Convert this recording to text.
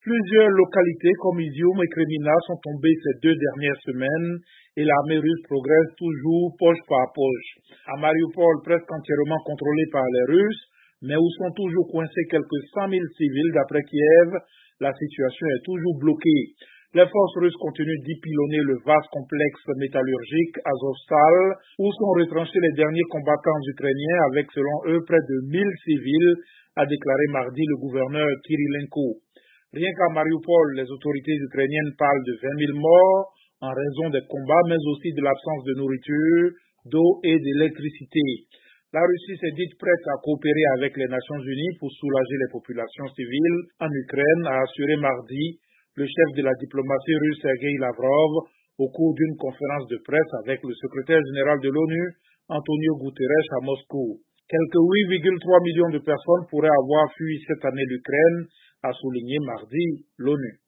Plusieurs localités comme Izium et Kremina sont tombées ces 2 dernières semaines et l'armée russe progresse toujours poche par poche. À Mariupol, presque entièrement contrôlée par les Russes, mais où sont toujours coincés quelques 100 000 civils d'après Kiev, la situation est toujours bloquée. Les forces russes continuent d'y-pilonner le vaste complexe métallurgique Azovstal, où sont retranchés les derniers combattants ukrainiens avec, selon eux, près de 1000 civils, a déclaré mardi le gouverneur Kirilenko. Rien qu'à Mariupol, les autorités ukrainiennes parlent de 20 000 morts en raison des combats, mais aussi de l'absence de nourriture, d'eau et d'électricité. La Russie s'est dite prête à coopérer avec les Nations Unies pour soulager les populations civiles en Ukraine, a assuré mardi le chef de la diplomatie russe Sergei Lavrov au cours d'une conférence de presse avec le secrétaire général de l'ONU, Antonio Guterres, à Moscou. Quelques 8,3 millions de personnes pourraient avoir fui cette année l'Ukraine, a souligné mardi l'ONU.